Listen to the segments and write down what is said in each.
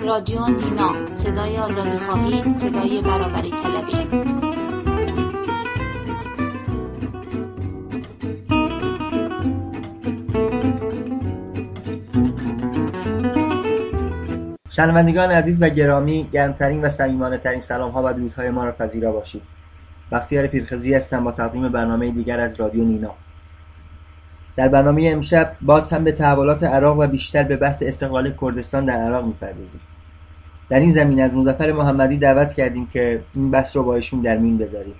رادیو نینا، صدای آزادی‌خواهی، صدای برابری طلبی. شنوندگان عزیز و گرامی، گرمترین و صمیمانه ترین سلام ها و درودهای ما را پذیرا باشید. بختیار پیرخزی هستم با تقدیم برنامه دیگر از رادیو نینا. در برنامه امشب باز هم به تحولات عراق و بیشتر به بحث استقلال کردستان در عراق می‌پردازیم. در این زمینه از مظفر محمدی دعوت کردیم که این بحث رو با ایشون در میون بذاریم.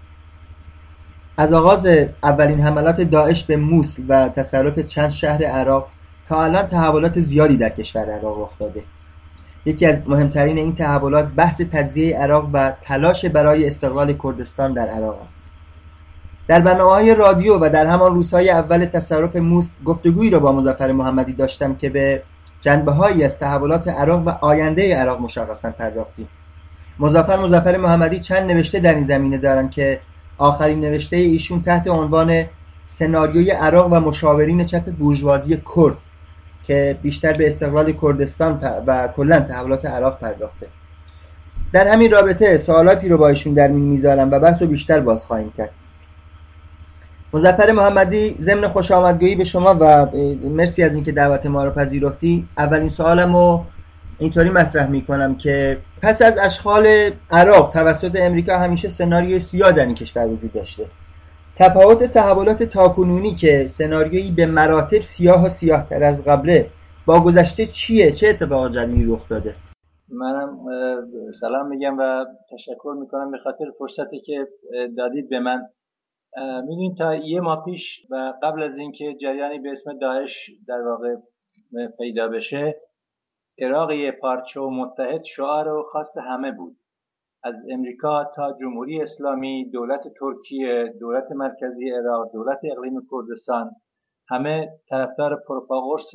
از آغاز اولین حملات داعش به موصل و تصرف چند شهر عراق تا الان تحولات زیادی در کشور عراق رخ داده. یکی از مهمترین این تحولات بحث تجزیه عراق و تلاش برای استقلال کردستان در عراق است. در برنامه‌های رادیو و در همان روزهای اول تصرف موصل گفتگویی را با مظفر محمدی داشتم که به جنبه‌هایی از تحولات عراق و آینده عراق مشخصاً پرداختیم. مظفر محمدی چند نوشته در این زمینه دارند که آخرین نوشته ایشون تحت عنوان سناریوی عراق و مشاورین چپ بورژوازی کرد که بیشتر به استقلال کردستان و کلاً تحولات عراق پرداخته. در همین رابطه سوالاتی رو با ایشون در میون میذارم و بحث رو بیشتر باز خواهیم کرد. مظفر محمدی، ضمن خوش آمدگویی به شما و مرسی از اینکه دعوت ما رو پذیرفتی، اولین سوالمو اینطوری مطرح میکنم که پس از اشغال عراق توسط امریکا همیشه سناریوی سیاه در این کشور وجود داشته. تفاوت تحولات تاکنونی که سناریویی به مراتب سیاه و سیاه‌تر از قبله با گذشته چیه؟ چه اتفاق جدیدی رخ داده؟ منم سلام میگم و تشکر میکنم به خاطر فرصتی که دادید به من. میدونید تا یه ماه پیش و قبل از اینکه جریانی به اسم داعش در واقع پیدا بشه، عراق یه پارچه و متحد شعار و خواست همه بود، از امریکا تا جمهوری اسلامی، دولت ترکیه، دولت مرکزی عراق، دولت اقلیم کردستان، همه طرفدار پروپاگورس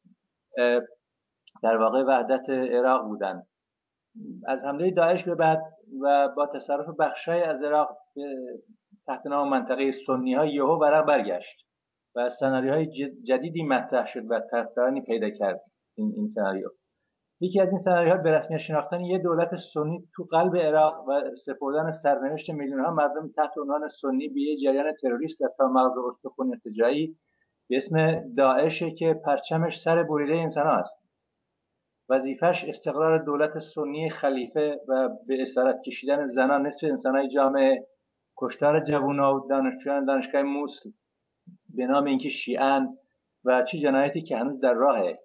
در واقع وحدت عراق بودن. از حمله داعش به بعد و با تصرف بخشای از عراق تحت نام منطقه سنی ها یهو ورق برگشت و سناریوهای جدیدی مطرح شد و طرفدارانی پیدا کرد. این سناریو، یکی از این سناریوها به رسمیت شناختن یک دولت سنی تو قلب عراق و سپردن سرنوشت میلیون‌ها مردم تحت عنوان سنی به یک جریان تروریست تا مغز استخوان ارتجاعی به اسم داعش که پرچمش سر بریده انسان است. وظیفش استقرار دولت سنی خلیفه و به اسارت کشیدن زنان نصف انسانهای جامعه، کشتار جوانان و دانشجویان دانشگاه موصل به نام اینکه شیعه‌اند و چه جنایتی که هنوز در راهه.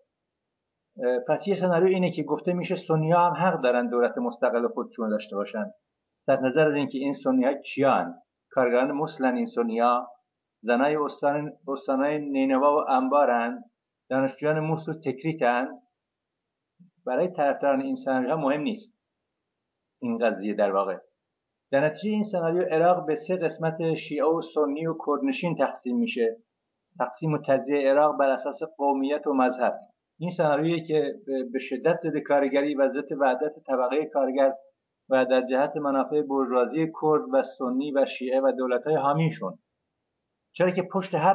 پس یه سناریو اینه که گفته میشه سنی‌ها هم حق دارن دولت مستقل خودشون داشته باشن. صرف نظر از اینکه این سنی‌ها کیان، کارگران موصلن، این سنی‌ها زنای استانهای نینوا و انبارن، دانشجویان موصل تکریتن. برای طرفداران این سناریوها مهم نیست این قضیه. در واقع در نتیجه این سناریو عراق به سه قسمت شیعه و سنی و کردنشین تقسیم میشه. تقسیم و تجزیه عراق بر اساس قومیت و مذهب. این سناریویی که به شدت ضد کارگری و ضد وحدت طبقه کارگر و در جهت منافع بورژوازی کرد و سنی و شیعه و دولت‌های حامیشون، چرا که پشت هر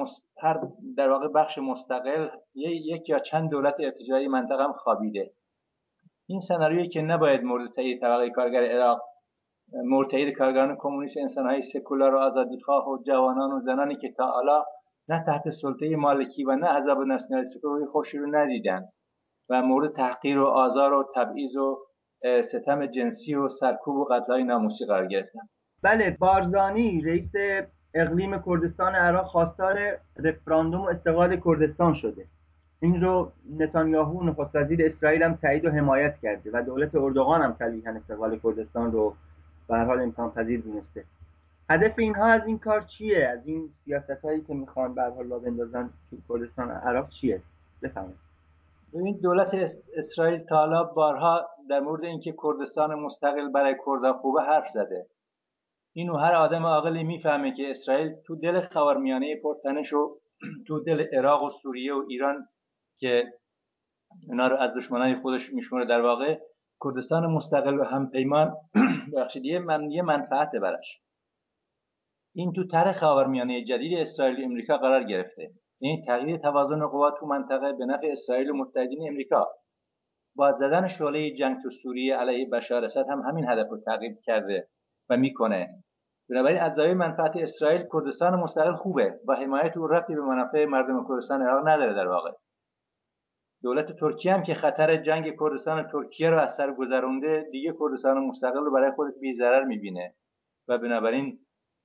در واقع بخش مستقل یک یا چند دولت ارتجاعی منطقه هم خوابیده. این سناریویی که نباید مورد تایید طبقه کارگر عراق، مورد تایید کارگران کمونیست، انسان‌های سکولار و آزادیخواه و جوانان و زنانی که تا حالا نه تحت سلطه مالکی و نه عذاب ناسیونالیستی خوشی رو ندیدن و مورد تحقیر و آزار و تبعیض و ستم جنسی و سرکوب و قتل‌های ناموسی قرار گرفتن. بله، بارزانی رئیس اقلیم کردستان عراق خواستار رفراندوم و استقلال کردستان شده. این رو نتانیاهو نخست وزیر اسرائیل هم تایید و حمایت کرده و دولت اردوغان هم صریحاً استقلال کردستان رو به هر حال امکان پذیر دونسته. هدف اینها از این کار چیه؟ از این سیاستایی که میخوان به هر حال راه بندازن تو کردستان عراق چیه؟ بفرمایید. ببینید، دولت اسرائیل تا حالا بارها در مورد اینکه کردستان مستقل برای کردها خوبه حرف زده. اینو هر آدم عاقلی میفهمه که اسرائیل تو دل خاورمیانه پرتنش و تو دل عراق و سوریه و ایران که اونا رو از دشمنای خودش میشماره، در واقع کردستان مستقل و همپیمان بخشید یه منفعت براش. این تو طرح خاورمیانه جدید اسرائیل و امریکا قرار گرفته. این تغییر توازن قوا تو منطقه به نفع اسرائیل و متحدین امریکا. با زدن شعله جنگ تو سوریه علیه بشار اسد هم همین هدف رو تعقیب کرده و میکنه. بنابراین از زاویه منفعت اسرائیل کردستان مستقل خوبه و حمایت او ربطی به منافع مردم کردستان عراق نداره. در واقع دولت ترکیه هم که خطر جنگ کردستان ترکیه رو از سر گذرونده، دیگه کردستان مستقل رو برای خودش بی‌ضرر میبینه و بنابراین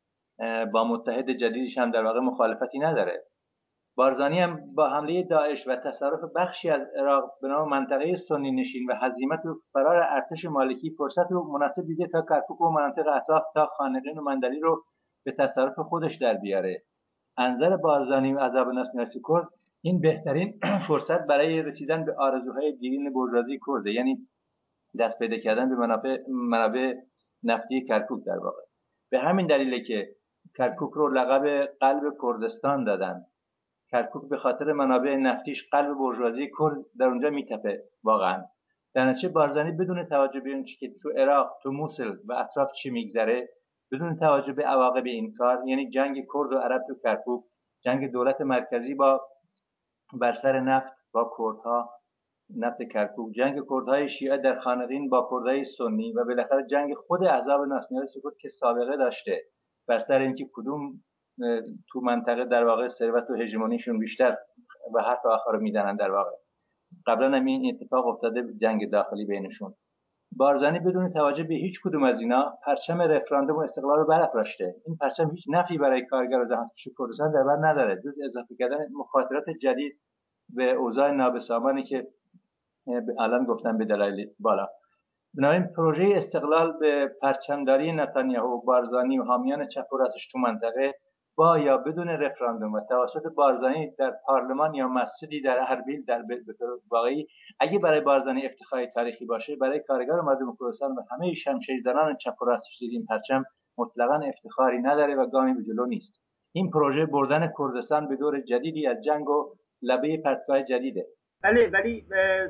با متحد جدیدش هم در واقع مخالفتی نداره. بارزانی هم با حمله داعش و تصرف بخشی از عراق به نام منطقه سنی نشین و هزیمت و فرار ارتش مالکی فرصت رو مناسب دیده تا کرکوک و مناطق اطراف تا خانقین و مندلی رو به تصرف خودش در بیاره. انظر بارزانی و عذاب ناسیونالیست کرد این بهترین فرصت برای رسیدن به آرزوهای دیرین بورژوازی کرده، یعنی دست پیدا کردن به منابع نفتی کرکوک. در واقع به همین دلیله که کرکوک رو لقب قلب کردستان دادن. کرکوک به خاطر منابع نفتیش قلب بورژوازی کرد در اونجا میتپه واقعا. در نتیجه بارزانی بدون توجه به اون چیزی که تو عراق، تو موصل و اطراف چی میگذره، بدون توجه به عواقب این کار، یعنی جنگ کرد و عرب تو کرکوک، جنگ دولت مرکزی بر سر نفت با کردها، نفت کرکوک، جنگ کردهای شیعه در خانقین با کردهای سنی و بالاخره جنگ خود احزاب ناسیونالیست کرد که سابقه داشته بر سر اینکه کدوم تو منطقه در واقع ثروت و هژمونیشون بیشتر و حرف آخر میزنن. در واقع قبلا هم این اتفاق افتاده، جنگ داخلی بینشون. بارزانی بدون توجه به هیچ کدوم از اینا پرچم رفراندوم و استقلال رو برافراشته. این پرچم هیچ نفعی برای کارگر و زحمتکش کردستان در بر نداره جز اضافه کردن مخاطرات جدید به اوضاع نابسامانی که الان گفتم به دلایل بالا. بنابراین پروژه استقلال به پرچمداری نتانیاهو، بارزانی و حامیان چپ و راستش تو منطقه با یا بدون رفراندوم و توسط بارزانی در پارلمان یا مسجدی در اربیل در واقعی اگه برای بارزانی افتخاری تاریخی باشه، برای کارگر و مردم کردستان و همه شمشیرزنان چپ و راستش این پرچم مطلقاً افتخاری نداره و گامی به جلو نیست. این پروژه بردن کردستان به دور جدیدی از جنگ و لبه پرتگاه جدیده. بله، ولی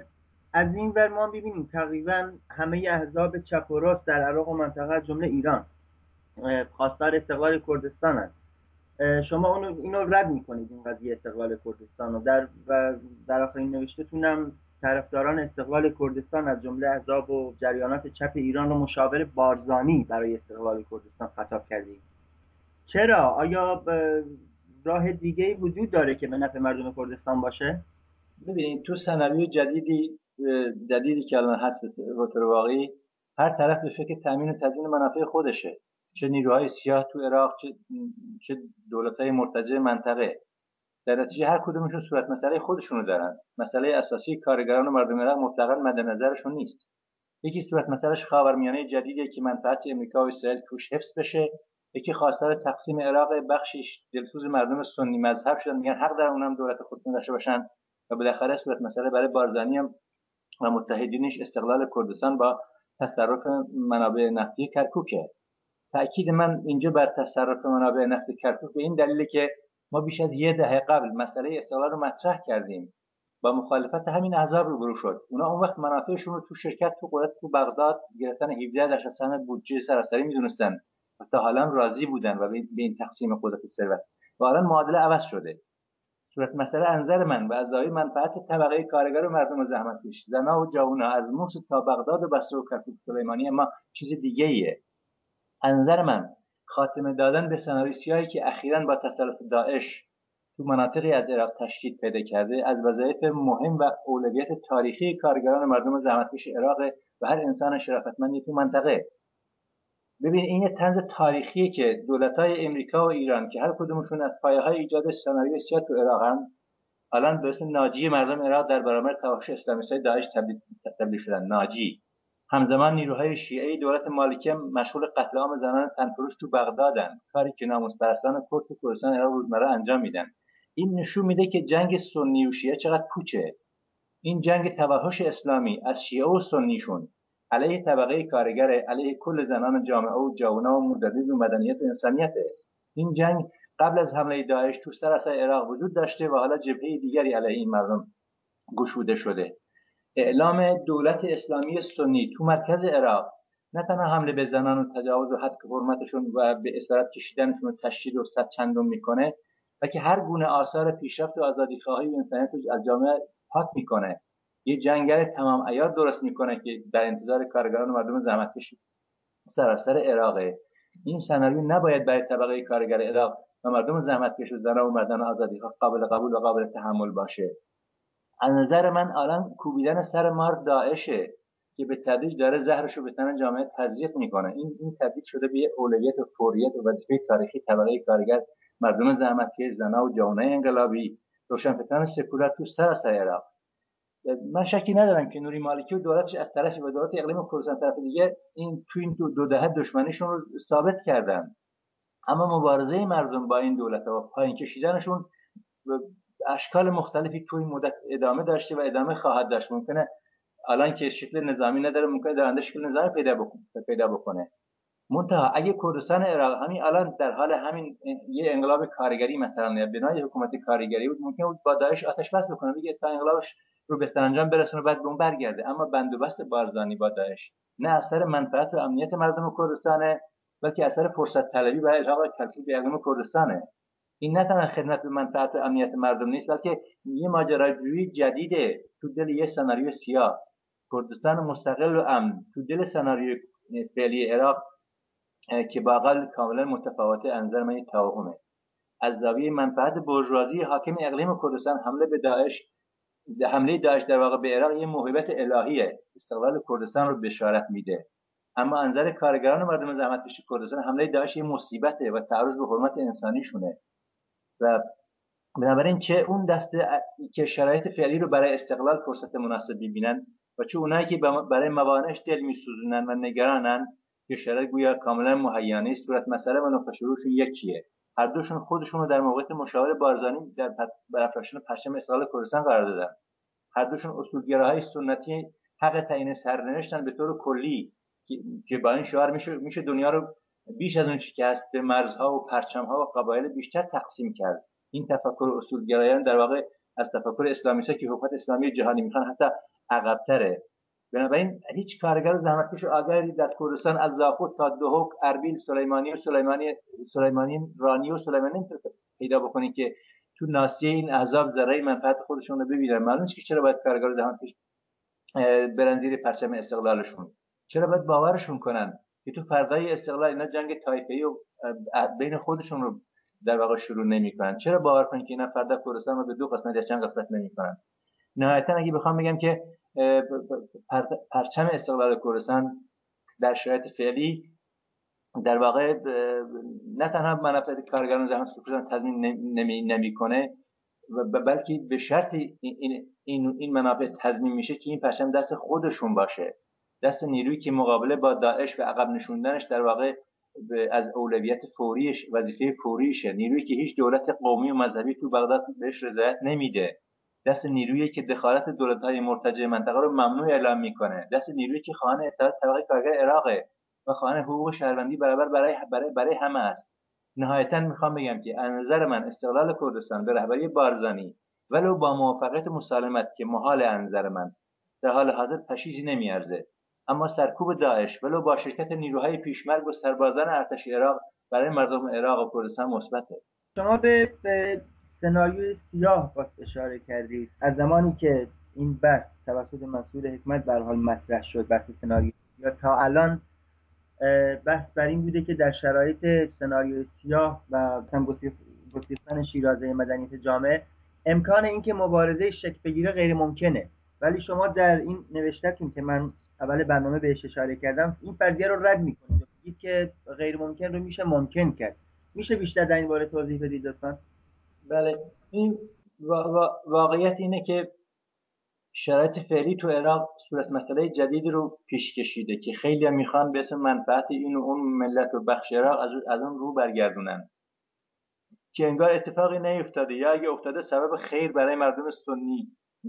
از این ور ما ببینیم تقریبا همه احزاب چپ و راست در عراق و منطقه از جمله ایران خواستار استقلال کردستان هست. شما اینو رد میکنید این قضیه استقلال کردستان و در آخرین نوشته‌تون هم طرفداران استقلال کردستان از جمله احزاب و جریانات چپ ایران رو مشاور بارزانی برای استقلال کردستان خطاب کردید. چرا؟ آیا راه دیگه‌ای وجود داره که به نفع مردم کردستان باشه؟ ببینید تو سناریوی جدیدی که الان هست به طور واقعی هر طرف به فکر تامین و تضمین منافع خودشه، چه نیروهای سیاه تو عراق چه دولت‌های مرتجع منطقه. در نتیجه هر کدومشون صورت مسئله خودشونو دارن. مسئله اساسی کارگران و مردم عراق مطلقاً مد نظرشون نیست. یکی صورت مسئلهش خاورمیانه جدیدیه که منفعت امریکا و اسرائیل توش حفظ بشه، یکی خواستار تقسیم عراق بخشیش دلسوز مردم سنی مذهب شدن، میگن حق دارن اونم دولت خودشون داشته باشن. و بالاخره صورت مسئله برای بارزانی هم و متحدینش استقلال کردستان با تصرف منابع نفتی کرکوکه. تأکید من اینجا بر تصرف منابع نفتی کرکوک به این دلیله که ما بیش از 10 دهه قبل مسئله استقلال رو مطرح کردیم، با مخالفت همین احزاب روبرو شد. اونا اون وقت منافعشون رو تو شرکت تو قدرت تو بغداد گرفتن 17% سهم بودجه سراسری میدونستن و تا حالا راضی بودن و به این تقسیم قدرت ثروت. و الان معادله عوض شده. صورت مسئله انظر من و از زاویه منفعت طبقه کارگر و مردم زحمتکش، زنا و جوونا از موصل تا بغداد و بصره و کرکوک سلیمانی اما چیز دیگه ایه. انظر من خاتمه دادن به سناریوی سیاهی که اخیراً با تسلط داعش تو مناطقی از عراق تشدید پیدا کرده از وظایف مهم و اولویت تاریخی کارگران و مردم زحمتکش عراق و هر انسان شرافتمندی تو منطقه. ببین این طنز تاریخیه که دولت‌های امریکا و ایران که هر کدومشون از پایه‌های ایجاد سناریوی سیاه تو عراقن، الان به اسم ناجی مردم عراق در برابر توحش اسلامیست‌های داعش تبدیل شدن. ناجی. همزمان نیروهای شیعه دولت مالکی مشغول قتل عام زنان تنفروش تو بغدادن، کاری که ناموس‌پرستان کرد تو کردستان عراق روزمره انجام میدن. این نشون میده که جنگ سنی و شیعه چقدر پوچه. این جنگ توحش اسلامی از شیعه و سنیشون علیه طبقه کارگر، علیه کل زنان جامعه و جوونا و مدرس و مدنیت و انسانیته. این جنگ قبل از حمله داعش تو سراسر عراق وجود داشته و حالا جبهه دیگری علیه این مردم گشوده شده. اعلام دولت اسلامی سنی تو مرکز عراق نه تنها حمله به زنان و تجاوز و حد حرمتشون و به اسارت کشیدنشون رو تشدید و صد چندم میکنه، و که هر گونه آثار پیشرفت و آزادیخواهی و انسانیت رو از جامعه پاک میکنه. یه جنگل تمام عیار درست میکنه که در انتظار کارگران و مردم زحمتکش سراسر عراقه. این سناریو نباید برای طبقه کارگر عراق و مردم زحمتکش و زنان و مردان آزادی‌خواه قابل قبول و قابل تحمل باشه. از نظر من الان کوبیدن سر مار داعشه که به تدریج داره زهرشو به تن جامعه تزریق میکنه. این تبدیل شده به اولویت و فوریت و وظیفه تاریخی طبقه کارگر، مردم زحمتکش، زنان و جوانای انقلابی، روشنفکران سکولار تو سراسر عراق. من شکی ندارم که نوری مالکی و دولتش از طرف و دولت اقلیم کردستان طرف دیگه تو این دو دهه دشمنیشون رو ثابت کردن، اما مبارزه مردم با این دولت و پایین کشیدنشون اشکال مختلفی تو این مدت ادامه داشته و ادامه خواهد داشت. ممکنه الان که شکل نظامی نداره، ممکنه در آینده شکل نظامی پیدا بکنه. منتها اگه کردستان عراق همین الان در حال همین یه انقلاب کارگری مثلا یا بنای حکومت کارگری بود، ممکن بود با داعش آتش بس بکنه، بگه تا انقلابش رو به سرانجام برسونه بعد به اون برگرده. اما بندوبست بارزانی با داعش نه اثر منفعت و امنیت مردم کردستانه، بلکه اثر فرصت طلبی برای الحاق کلکی به اقلیم کردستانه. این نه تنها خدمت به منفعت و امنیت مردم نیست، بلکه یه ماجراجویی جدیده تو دل یه سناریو سیاه. کردستان مستقل و امن تو دل سناریو فعلی عراق که با اقل کاملا متفاوته، انظر من توهمه. از زاویه منفعت بورژوازی حاکم اقلیم کردستان حمله داعش در واقع به عراق یه موهبت الهیه، استقلال کردستان رو بشارت میده. اما انظر کارگران و مردم زحمتکش کردستان حمله داعش یه مصیبته و تعرض به حرمت انسانیشونه و بنابراین چه اون دسته که شرایط فعلی رو برای استقلال فرصت مناسبی بینن و چه اونایی که برای موانعش دل میسوزونن و نگرانن که شرایط گویا کاملا مهیا نیست، صورت مسئله و نقطه شروعشون یکیه. هر دوشون خودشون رو در موقعیت مشاور بارزانی در برافراشتن پرچم استقلال کردستان قرار دادن. هر دوشون اصولگراهای سنتی حق تعیین سرنوشتن به طور کلی که با این شعار میشه دنیا رو بیش از اون چیزی که هست به مرزها و پرچم‌ها و قبایل بیشتر تقسیم کرد. این تفکر اصولگرایان در واقع از تفکر اسلامیستا که حکومت اسلامی جهانی میخوان حتی عقب‌تره. بنابراین هیچ کارگر زحمتکش آگاهی در کردستان از زاخود تا دهوک، اربیل، سلیمانی رانی و سلیمانی پیدا بکنید که تو ناصیه این احزاب ذره منفعت خودشون رو ببینن. معلومه که چرا باید کارگر زحمتکش برن زیر پرچم استقلالشون، چرا باید باورشون کنن که تو فردای استقلال اینا جنگ طایفه‌ای و بین خودشون رو در واقع شروع نمی‌کنن، چرا باور کنن که اینا فردا کردستان رو به دو قسمت یا چند قسمت نمی‌کنن. نهایتا اگه بخوام بگم که پرچم استقلال کردستان در شرایط فعلی در واقع نه تنها منافع کارگران زحمتکش کردستان تضمین نمی‌کنه بلکه به شرط این منافع تضمین میشه که این پرچم دست خودشون باشه، دست نیرویی که مقابله با داعش و عقب نشوندنش در واقع از اولویت فوریش، وظیفه فوریشه، نیرویی که هیچ دولت قومی و مذهبی تو بغداد بهش رضایت نمیده، دست نیرویی که دخالت دولت‌های مرتجع منطقه رو ممنوع اعلام میکنه، دست نیرویی که خواهان اتحاد طبقه کارگر عراقه و خواهان حقوق شهروندی برابر برای همه است. نهایتا میخوام بگم که از نظر من استقلال کردستان به رهبری بارزانی ولو با موافقت مسالمت که محال از نظر من در حال حاضر تشخیصی نمیارزه، اما سرکوب داعش ولو با شرکت نیروهای پیشمرگ و سربازان ارتش عراق برای مردم عراق و کردستان مثبته. شما به سناریوی سیاه باز اشاره کردید. از زمانی که این بحث توسط مسئول حکمت به هر حال مطرح شد، بحث سناریوی سیاه، تا الان بحث بر این بوده که در شرایط سناریوی سیاه و گسیختن شیرازه مدنیت جامعه امکان اینکه مبارزه شکل بگیره غیر ممکنه، ولی شما در این نوشته‌تون که من اول برنامه بهش اشاره کردم این فرضیه رو رد می‌کنید، میگید که غیر ممکن رو میشه ممکن کرد. میشه بیشتر در این باره توضیح بدید لطفاً؟ بله، این واقعیت اینه که شرایط فعلی تو عراق صورت مسئله جدیدی رو پیش کشیده که خیلی هم میخوان به اسم منفعت این و اون ملت و بخش عراق از اون رو برگردونن که انگار اتفاقی نیفتاده، یا اگه افتاده سبب خیر برای مردم سنی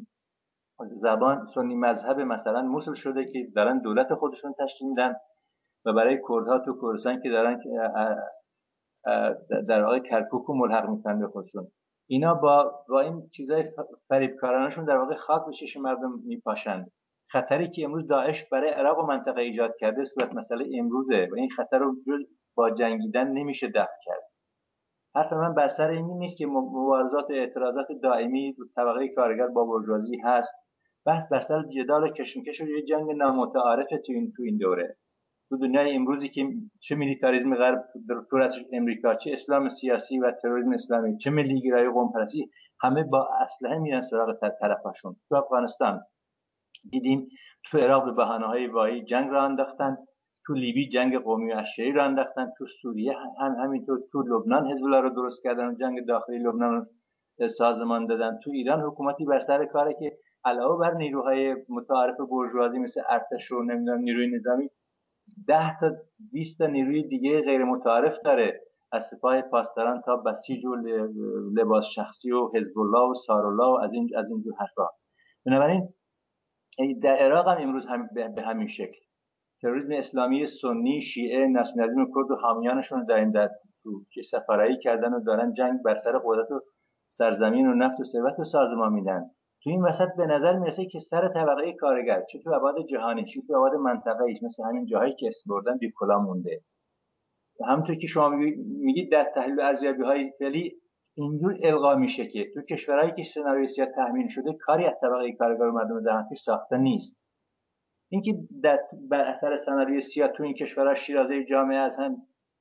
زبان، سنی مذهب مثلا موصل شده که دارن دولت خودشون تشکیل میدن و برای کردها تو کردستان که دارن در واقع کرکوک و ملحق میکنن به خودشون، اینا با این چیزای فریبکارانشون در واقع خاک به چشم مردم میپاشند. خطری که امروز داعش برای عراق و منطقه ایجاد کرده صورت مسئله امروزه و این خطر رو با جنگیدن نمیشه دفع کرد. حرف من بر سر این نیست که مبارزات و اعتراضات دائمی طبقه کارگر با بورژوازی هست بحث بر سر جدال کشمکش و یه جنگ نامتعارفه تو این دوره. تو دنیای امروزی که چه میلیتاریسم غرب در امریکا، چه اسلام سیاسی و تروریسم اسلامی، چه ملیگرایی و قوم‌پرستی، همه با اسلحه میرن سراغ طرفشون. تو افغانستان دیدیم، تو عراق به بهانه‌های واهی جنگ را انداختن، تو لیبی جنگ قومی و اشیایی را انداختن، تو سوریه هم همینطور، تو لبنان حزب الله رو درست کردن و جنگ داخلی لبنان رو سازمان دادن، تو ایران حکومتی بر سر کاره که علاوه بر نیروهای متعارف بورژوازی مثل ارتش و نمیدونم نیروی نظامی 10 تا 20 تا نیروی دیگه غیر متعارف داره، از سپاه پاسداران تا بسیج و لباس شخصی و حزب الله و سارالله و از این جور حرفا. بنابراین در عراق هم امروز به همین شکل تروریسم اسلامی سنی، شیعه، ناسیونالیسم کرد و حامیانشون در تو سفارایی کردن و دارن جنگ بر سر قدرت و سرزمین و نفت و ثروت رو سازمان میدن. تو این وسط به نظر میرسه که سر طبقه کارگر، چه تو ابعاد جهانی چه تو ابعاد منطقه‌ای، مثل همین جاهایی که اسم بردن، بی کلا مونده. همونطور که شما میگید در تحلیل و ارزیابی‌های فعلی اینجور القا میشه که تو کشورهایی که سناریوی سیاه تامین شده کاری از طبقه کارگر و مردم زحمتکش ساخته نیست. اینکه بر اثر سناریوی سیاه تو این کشورها شیرازه جامعه از هم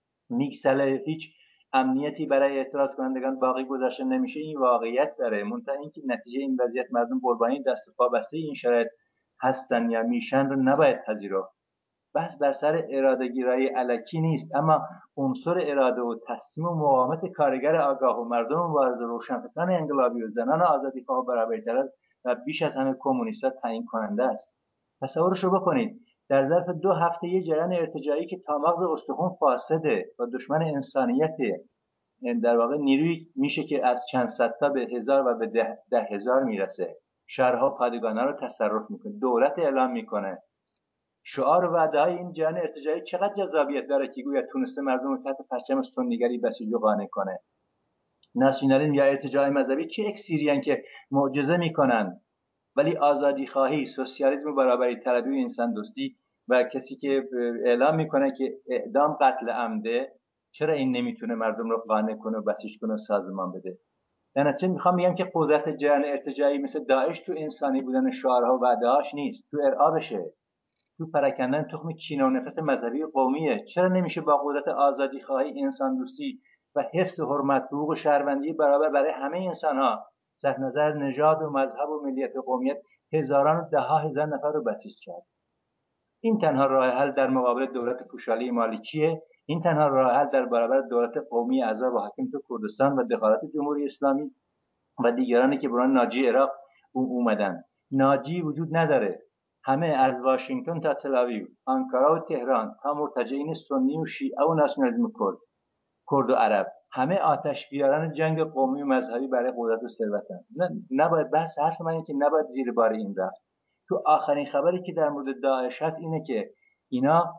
میگسله، هیچ امنیتی برای اعتراض کنندگان باقی گذاشته نمیشه، این واقعیت داره. منتها اینکه نتیجه این وضعیت مردم قربانی دست و پا بسته این شرایط هستن یا میشن رو نباید پذیرفت. بحث بر سر اراده گیرایی الکی نیست، اما عنصر اراده و تصمیم و مقاومت کارگر آگاه و مردم مبارز و روشنفکران انقلابی و زنان آزادیخواه و برابری‌طلب و بیش از همه کمونیست‌ها تعیین کننده است. تصورش رو بکنید، در ظرف 2 هفته یه جریان ارتجاعی که تا مغز استخوان فاسده و دشمن انسانیته، در واقع نیروی میشه که از چند صد تا به هزار و به 10,000 میرسه، شهرها پادگان‌ها رو تصرف میکنه، دولت اعلام میکنه. شعار و وعده‌های این جریان ارتجاعی چقدر جذابیت داره که گویا تونسته مردم رو تحت پرچم سنیگری بسیج و قانع کنه. ناسیونالیسم یا ارتجاع مذهبی چه اکسیریان که معجزه میکنن، ولی آزادی خواهی، سوسیالیسم و برابری طلبی و انسان دوستی و کسی که اعلام میکنه که اعدام قتل عمده، چرا این نمیتونه مردم رو قانع کنه و بسیج کنه و سازمان بده؟ در نتیجه میخوام بگم که قدرت جریان ارتجاعی مثل داعش تو انسانی بودن شعارها و وعده‌هاش نیست، تو ارعابشه، تو پراکندن تخم کینه و نفرت مذهبی و قومیه. چرا نمیشه با قدرت آزادی خواهی، انسان دوستی و حفظ حرمت، حقوق و شهروندی برابر برای همه انسانها، صرف نظر نژاد و مذهب و ملیت و قومیت، هزاران و ده‌ها هزار نفر رو بسیج کرد؟ این تنها راه حل در مقابل دولت پوشالی مالکیه، این تنها راه حل در برابر دولت قومی اعضا و حاکم تو کردستان و دخالت جمهوری اسلامی و دیگرانی که برای ناجی عراق اومدن. ناجی وجود نداره. همه از واشنگتن تا تل‌آویو، آنکارا و تهران تا مرتجعین سنی و شیعه و ناسیونالیسم کرد و عرب، همه آتش بیاران جنگ قومی و مذهبی برای قدرت و ثروتن. نباید، بحث حرف من اینه که نباید زیر بار این رفت. تو آخرین خبری که در مورد داعش هست اینه که اینا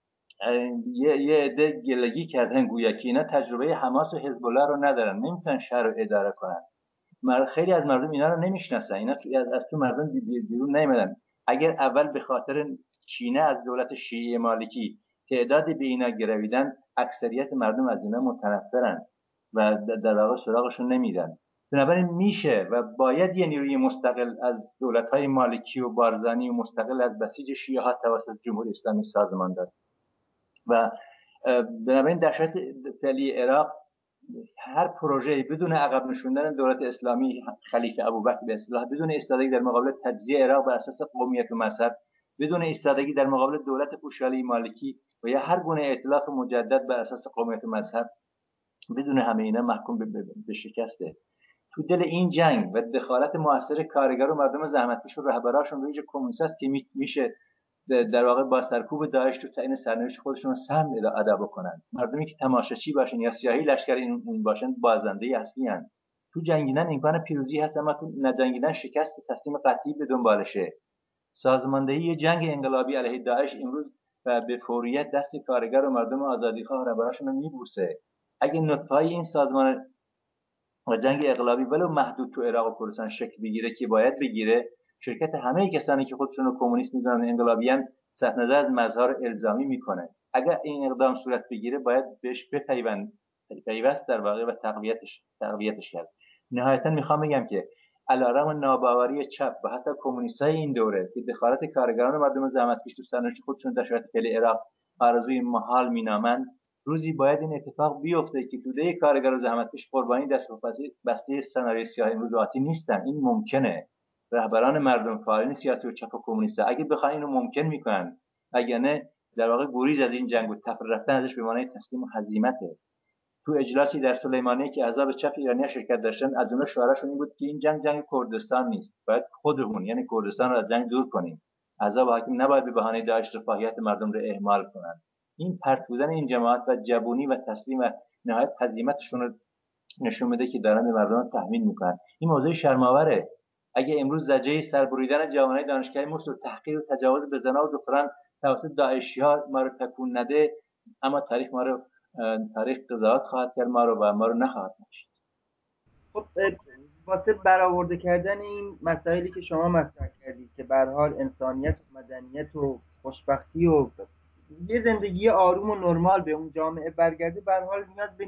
یه عده گلگی کردن گویا که اینا تجربه حماس و حزب الله رو ندارن، نمیتونن شهر رو اداره کنن. خیلی از مردم اینا رو نمیشناسن، اینا از تو مردم بیرون نیومدن. اگر اول به خاطر چینه از دولت شیعه مالکی تعداد به اینا گرویدن، اکثریت مردم از اینا متنفرن و در واقع سراغشون نمیدن. بنابراین میشه و باید یه نیروی مستقل از دولت‌های مالکی و بارزانی و مستقل از بسیج شیعه ها توسط جمهوری اسلامی سازمان داد. و بنابراین در شرایط فعلی عراق هر پروژه‌ای بدون عقب نشوندن دولت اسلامی خلیفه ابوبکر به اصطلاح، بدون ایستادگی در مقابل تجزیه عراق بر اساس قومیت و مذهب، بدون ایستادگی در مقابل دولت پوشالی مالکی و یا هر گونه ائتلاف مجدد بر اساس قومیت و مذهب، بدون همه اینا محکوم به شکسته. تو دل این جنگ و دخالت موثر کارگر و مردم زحمتکش و رهبراشون روی کمونیست است که میشه در واقع با سرکوب داعش تو تعیین سرنوشت خودشون رو سهم ادا بکنن. مردمی که تماشاچی باشن یا سیاهی لشکر این باشن، بازنده اصلی هستند. تو جنگیدن امکان پیروزی هست، اما تو نجنگیدن شکست تسلیم قطعی به دنبالشه. سازماندهی جنگ انقلابی علیه داعش امروز و به فوریت دست کارگر و مردم آزادیخواه رهبراشون رو میبوسه. اگه نطفه‌های این سازمان و جنگ انقلابی ولو محدود تو عراق و کردستان شکل بگیره که باید بگیره، شرکت همه کسانی که خودشون رو کمونیست میدونن، انقلابیان، صرف نظر از مظهر الزامی میکنه. اگر این اقدام صورت بگیره باید بهش پیوست در واقع و تقویتش کرد. نهایتا میخوام بگم که علارم ناباوری چپ و حتی کمونیستای این دوره که دخالت کارگران و مردم زحمتکش تو سرنوشت خودشون در شرایط فعلی عراق آرزوی محال مینامند، روزی باید این اتفاق بیفته که توده کارگر و زحمتکش قربانی دست بسته سناریوی سیاه امروز آتی نیستن. این ممکنه. رهبران مردم، فاعلین سیاسی و چپ و کمونیستا اگه بخوان اینو ممکن میکنن، اگه نه در واقع گریز از این جنگ و تفره رفتن ازش به معنای تسلیم و هزیمته. تو اجلاسی در سلیمانیه که احزاب چپ ایرانی شرکت داشتن، از جمله شعارشون این بود که این جنگ کردستان نیست، باید خودمون یعنی کردستان رو از جنگ دور کنیم. احزاب حاکم نباید به بهانه داعش رفاهیت مردم رو اهمال کنن. این پرت بودن این جماعت و جوونی و تسلیم و نهایت هزیمتشون رو نشون میده که دارن به مردم تحمیل میکنن. این موضوع شرم‌آوره. اگه امروز زجه سربریدن جوانای دانشگاه موسل و تحقیر و تجاوز به زنان و دختران توسط داعشی‌ها ما رو تکون نده، اما تاریخ قضاوت خواهد کرد ما رو و ما رو نخواهد نشید. خب واسه برآورده کردن این مسائلی که شما مطرح کردید که به هر حال انسانیت و مدنیت و خوشبختی و یه زندگی آروم و نرمال به اون جامعه برگرده، به هر حال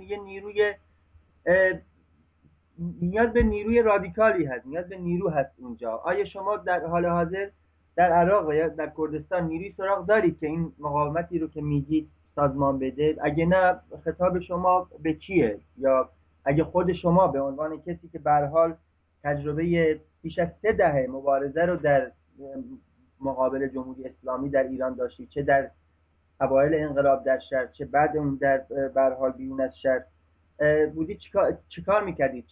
نیاز به نیروی رادیکالی هست، نیاز به نیرو هست اونجا. آیا شما در حال حاضر در عراق یا در کردستان نیروی سراغ دارید که این مقاومتی رو که میگید سازمان بده؟ اگه نه، خطاب شما به کیه؟ یا اگه خود شما به عنوان کسی که به هر حال تجربه بیش از 3 دهه مبارزه رو در مقابل جمهوری اسلامی در ایران داشتید، چه در اوایل انقلاب در شهر چه بعد اون در به هر حال بیرون از شهر بودید، چیکار میکردید؟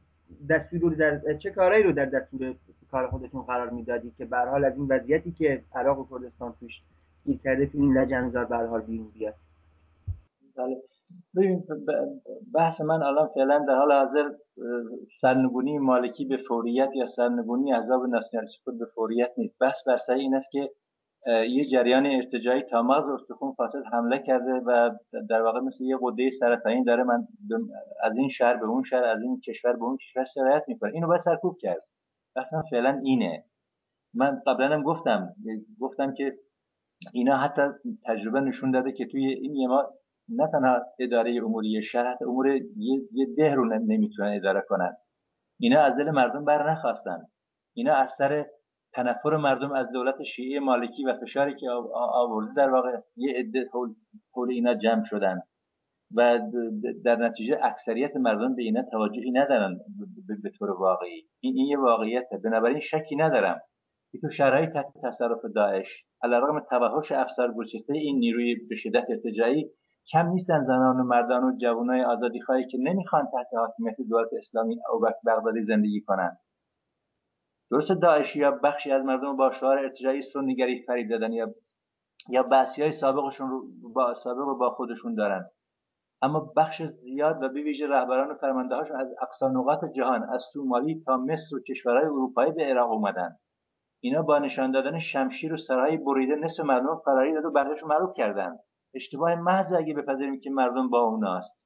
چه کارهایی رو در دستور کار خودتون قرار میدادید که به هر حال از این وضعیتی که عراق و کردستان توش گیر کرده تو این لجنزار به هر حال بیرون بیاد؟ بله. ببین، بحث من الان فعلا در حال حاضر سرنگونی مالکی به فوریت یا سرنگونی احزاب ناسیونالیست به فوریت نیست. بحث بر سر این است که یه جریان ارتجاعی تا مغز استخوان فاسد حمله کرده و در واقع مثل یه قده سرطانی داره من از این شهر به اون شهر، از این کشور به اون کشور سرایت میکنه. اینو باید سرکوب کرد. اصلا فعلا اینه. من قبلا هم گفتم که اینا حتی تجربه نشون داده که توی این یه ما نه تنها اداره اموری شهر، حتی امور یه ده رو نمیتونن اداره کنن. اینا از دل مردم بر نخواستن. اینا از سر تنفر مردم از دولت شیعه مالکی و فشاری که آورده در واقع یه عده حول اینا جمع شدن و در نتیجه اکثریت مردم به اینا توجهی ندارن به طور واقعی. این یه واقعیته. بنابراین شکی ندارم که تو شرایط تحت تصرف داعش علیرغم توحش افسر گسسته این نیروی به شدت ارتجاعی، کم نیستن زنان و مردان و جوانای آزادیخواهی که نمیخوان تحت حاکمیت دولت اسلامی ابوبکر بغدادی زندگی کنن. درسته داعشی‌ها بخشی از مردم با شعار ارتجاعی سنیگری فریب دادن یا بحثی‌های سابق با خودشون دارن، اما بخش زیاد و به ویژه رهبران و فرمانده‌هاشون از اقصا نقاط جهان، از سومالی تا مصر و کشورهای اروپایی به عراق اومدن. اینا با نشان دادن شمشیر و سرهای بریده نصف مردم فراری داد و بقیه‌شون معروف کردن. اشتباه محض اگه بپذیریم که مردم با اوناست.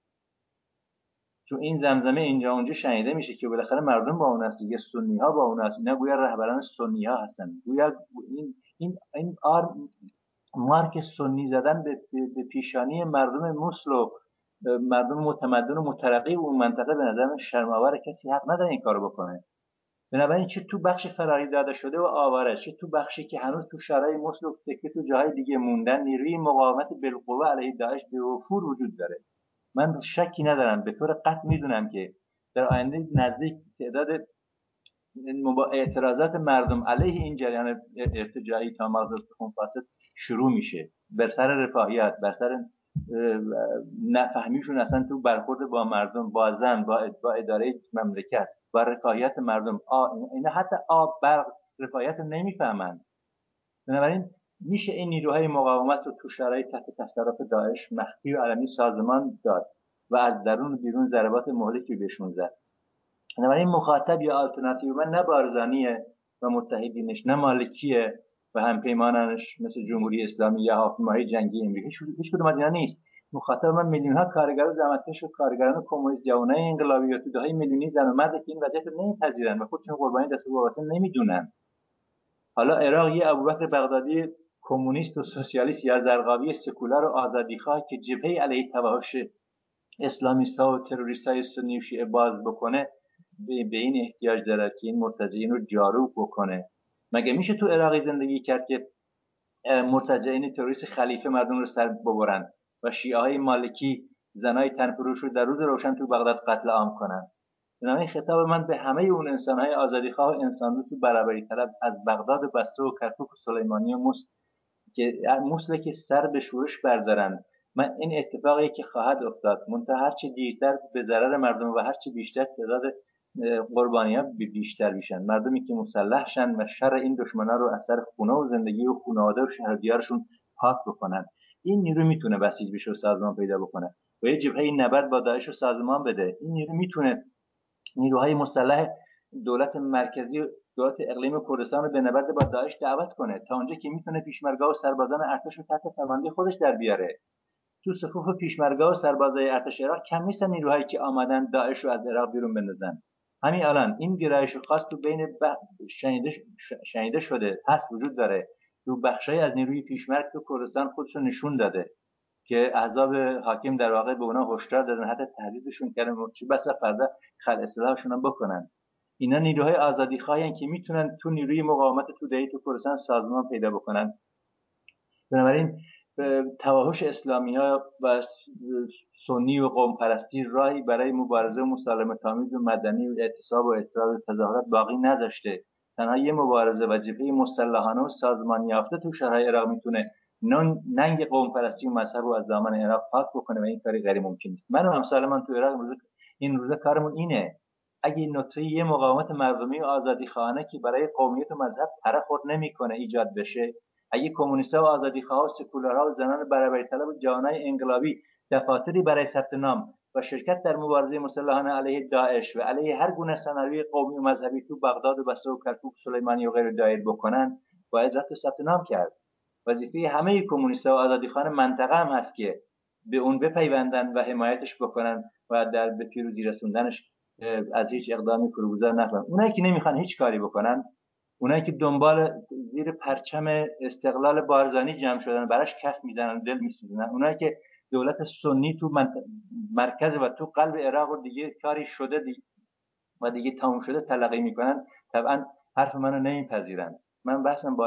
چون این زمزمه اینجا اونجا شنیده میشه که بالاخره مردم با اوناست دیگه، سنی‌ها با اوناست. اینا گویا رهبران سنی‌ها هستن. گویا این مارک سنی زدن به پیشانی مردم موسل و مردم متمدن و مترقی اون منطقه به نظر شرم‌آور. کسی حق نداره این کارو بکنه. بنابراین چه تو بخش فراری داده شده و آواره، چه تو بخشی که هنوز تو شهرهای موسل و تکه تو جاهای دیگه موندن، نیروی مقاومت بالقوه علیه داعش به وفور وجود داره. من شکی ندارم، به طور قطع میدونم که در آینده نزدیک تعداد اعتراضات مردم علیه این جریان ارتجاعی تا مغز استخوان فاسد شروع میشه، بر سر رفاهیت، بر سر نفهمیشون اصلا تو برخورد با مردم، با زن، با اداره مملکت، با رفاهیت مردم. اینا حتی آب برق رفاهیت رو نمیفهمن. بنابراین میشه این نیروهای مقاومت رو تو شرایط تحت تصرف داعش مخفی و علنی سازمان داد و از درون و بیرون ضربات مهلکی بهشون زد. بنابراین مخاطب یا آلترناتیو من نه بارزانیه و متحدینش، نه مالکیه و همپیمانانش مثل جمهوری اسلامی یا حاکمای جنگی امریکا، هیچ کدوم از اینا نیست. مخاطب من میلیون‌ها کارگر و زحمتکش و کارگران کمونیست، جوانای انقلابی و توده‌های میلیونی زن و مرد که این وضعیت رو نمیپذیرن و خودشون قربانی دست وابسته نمیدونن. حالا عراق یه ابوبکر بغدادی کمونیست و سوسیالیست یا زرقاوی سکولار و آزادیخواه که جبهه علیه توحش اسلامیست‌ها و تروریست‌های سنی و شیعه باز بکنه، به این احتیاج داره که این مرتجعین رو جارو بکنه. مگه میشه تو عراقی زندگی کرد که مرتجعین تروریست خلیفه مردم رو سر ببرن و شیعه های مالکی زنای تنفروش رو در روز روشن تو بغداد قتل عام کنن؟ بنابراین خطاب من به همه اون انسان‌های آزادیخواه و انسان‌دوست و برابری طلب از بغداد و بصره و کرکوک و سلیمانی و موصل که سر به شورش بردارن. من این اتفاقی که خواهد افتاد، منتها هرچی دیرتر به ضرر مردم و هرچی بیشتر تعداد قربانی‌ها بیشتر میشن، مردمی که مسلح شن و شر این دشمنا رو از سر خونه و زندگی و خانواده و شهر دیارشون پاک بکنن. این نیرو میتونه بسیج بشه و سازمان پیدا بکنه و یه جبهه نبرد با داعش رو سازمان بده. این نیرو میتونه نیروهای مسلح دولت مرکزی و دولت اقلیم کردستان رو به نبرد با داعش دعوت کنه، تا اونجا که میتونه پیشمرگاه و سربازان ارتش رو تحت فرمانده خودش در بیاره. تو صفوف پیشمرگاه و سربازای ارتش عراق کم نیستن نیروهایی که آمدن داعش رو از عراق بیرون بندازن. همین الان این گرایش خاص تو بین شنیده شده، هست، وجود داره. تو بخشای از نیروی پیشمرگ تو کردستان خودش رو نشون داده که احزاب حاکم در واقع به اونا هشدار دادن، حتی تهدیدشون کردن چه بسا فردا خلع اصلاحشون هم بکنن. اینا نیروهای آزادیخواهی که میتونن تو نیروی مقاومت توده‌ای تو کردستان سازمان پیدا بکنن. بنابراین توحش اسلامی‌ها و سنی و قوم پرستی راهی برای مبارزه مسالمت آمیز و مدنی و اعتصاب و اعتراض و تظاهرات باقی نداشته. تنها یه مبارزه و جبهه مسلحانه و سازمانی یافته تو شهرهای عراق میتونه ننگ قوم پرستی و مذهب رو از دامن عراق پاک بکنه و این کاری غیر ممکن است. من و امثال من تو عراق این روزا کارمون اینه. اگه نطفه یه مقاومت مردمی و آزادی خواهانه که برای قومیت و مذهب پره خورد نمیکنه ایجاد بشه، اگه کمونیست‌ها و آزادیخواه و سکولارها و زنان برابری طلب و جوانای انقلابی دفاتری برای ثبت نام و شرکت در مبارزه مسلحانه علیه داعش و علیه هر گونه سناریوی قومی و مذهبی تو بغداد و بصره و کرکوک و سلیمانی و غیره دایر بکنن، باید رفت ثبت نام کرد. وظیفه همه کمونیست‌ها و آزادیخوان منطقه هم هست که به اون بپیوندن و حمایتش بکنن و در به پیروزی رسوندنش از هیچ اقدامی فروگذار نکنن. اونایی که نمیخوان هیچ کاری بکنن، اونایی که دنبال زیر پرچم استقلال بارزانی جمع شدن، براش کف میزنن، دل میسوزونن، اونایی که دولت سنی تو مرکز و تو قلب عراق و دیگه کاری شده و دیگه تموم شده تلقی میکنن، طبعا حرف منو نمیپذیرن. من بحثم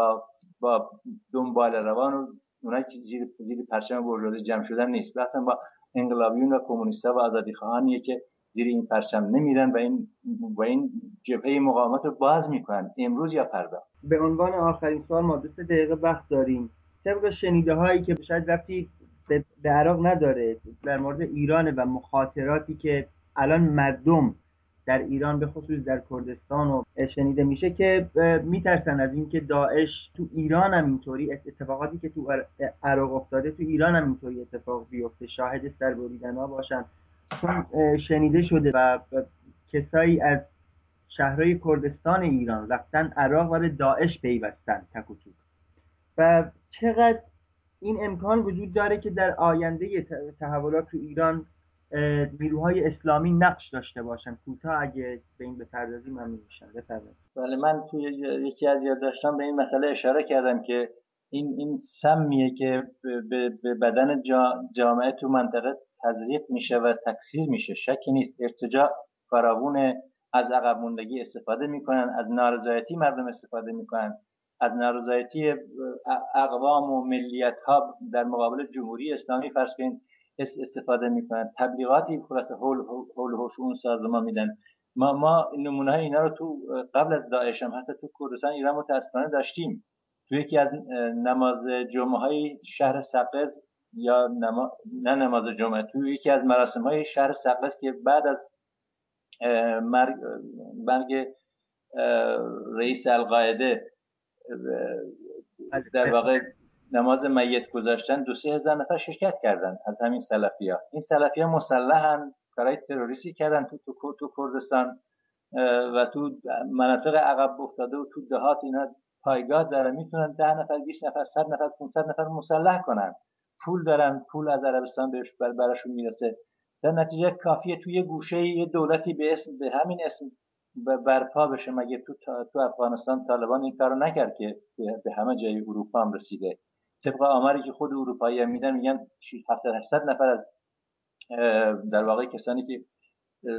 با دنبال روان و اونایی که زیر پرچم بورژوازی جمع شدن نیست. بحثم با انقلابیون و کمونیست‌ها و آزادیخواهانیه که زیر این پرچم نمیرن و این جبهه مقاومت رو باز میکنن، امروز یا فردا. به عنوان آخرین سوال، ما 2 دقیقه وقت داریم. طبق شنیده هایی که شاید ربطی به عراق نداره، در مورد ایران و مخاطراتی که الان مردم در ایران به خصوص در کردستان و شنیده میشه که میترسن از اینکه داعش تو ایران هم اینطوری، اتفاقاتی که تو عراق افتاده تو ایران هم اینطوری اتفاق بیفته، شاهد سربریدن ها باشن. چون شنیده شده و کسایی از شهرهای کردستان ایران رفتن عراق و داعش پیوستن تک و توک. و چقدر این امکان وجود داره که در آینده تحولات تو ایران نیروهای اسلامی نقش داشته باشن؟ کوتاه اگه به این بپردازی ممنون میشم. بفرمایید. بله، من توی یکی از یادداشتام به این مسئله اشاره کردم که این سمیه که به بدن جامعه تو منطقه تزریق میشه و تکثیر میشه. شکی نیست ارتجاع فراوونه، از عقب موندگی استفاده میکنن، از نارضایتی مردم استفاده میکنن، از نارضایتی اقوام و ملیت ها در مقابل جمهوری اسلامی فرض کنید استفاده میکنن. تبلیغاتی خلاص حول و حوش اون سازمان میدن. ما نمونه های اینا رو تو قبل از داعش هم حتی تو کردستان ایران متاسفانه داشتیم. تو یکی از نماز جمعه های شهر سقز یا نه نماز جمعه، تو یکی از مراسم های شهر سقز که بعد از مرگ رئیس القاعده در واقع نماز میت گذاشتن، 2-3 هزار نفر شرکت کردن از همین سلفی‌ها. این سلفی‌ها مسلحن، کارهای تروریستی کردن تو کردستان و تو مناطق عقب افتاده و تو دهات اینا پایگاه دارن، میتونن 10 نفر 20 نفر 100 نفر 500 نفر مسلح کنن. پول دارن، پول از عربستان براشون میرسه. در نتیجه کافیه توی گوشه یه دولتی به همین اسم برپا بشه. مگه تو افغانستان طالبان این کارو نکرد که به همه جای اروپا هم رسیده؟ طبق آماری که خود اروپایی میدن میگن 700-800 نفر از در واقع کسانی که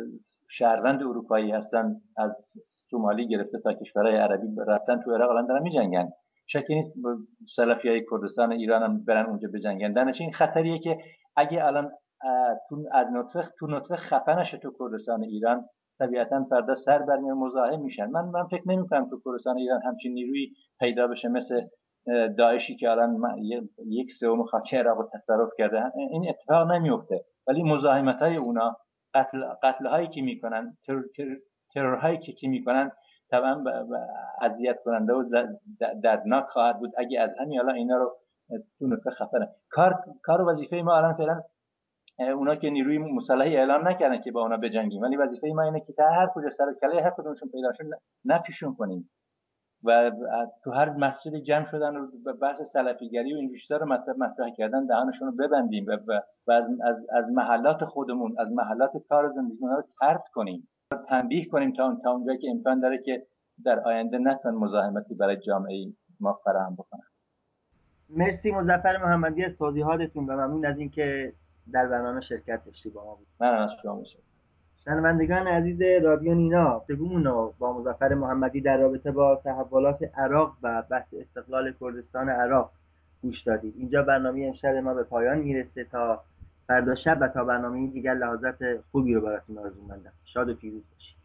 شهروند اروپایی هستن، از سومالی گرفته تا کشورهای عربی رفتن تو عراق الان دارن میجنگن. شکی نیست سلفیای کردستان ایران هم برن اونجا بجنگن. در نتیجه این خطریه که اگه الان تو نطفه خفه نشه تو کردستان ایران، طبیعتا فردا سر برمیاره، مزاحم میشن. من فکر نمی‌کنم تو کردستان ایران همچین نیروی پیدا بشه مثل داعشی که الان 1/3 خاک عراق رو تصرف کرده. این اتفاق نمیفته، ولی مزاحمت‌های اونا، قتل‌هایی که میکنن، ترورهایی که میکنن طبعا اذیت کننده و دردناک خواهد بود اگه از همین الان اینا رو تو نطفه خفه نشه. کار و وظیفه ما الان فعلا، اونا که نیروی مسلحی اعلام نکردن که با اونا بجنگیم، ولی وظیفه ما اینه که تا هر کجا سر و کله هر کدومشون پیدا شد نپیشون کنیم و تو هر مسجد جمع شدن و بحث سلفیگری و این چیزا رو مطرح کردن دهانشون رو ببندیم و از محلات خودمون، از محلات کار زندگیمون رو طرد کنیم، تنبیه کنیم تا اونجایی که امکان داره که در آینده نتون مزاحمتی برای جامعه ما فراهم بکنن. مرسی مظفر محمدی از توضیحاتتون و ممنون از اینکه در برنامه شرکت داشتی با ما بود. من از شما متشکرم. شنوندگان عزیز رادیو نینا، گفتگومون رو با مظفر محمدی در رابطه با تحولات عراق و بحث استقلال کردستان عراق گوش دادید. اینجا برنامه امشب ما به پایان میرسه. تا فردا شب و تا برنامه دیگر لحظات خوبی رو براتون آرزو مندم. شاد و پیروز باشید.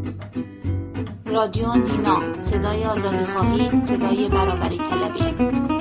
رادیو نینا، صدای آزادیخواهی، صدای برابری طلبی.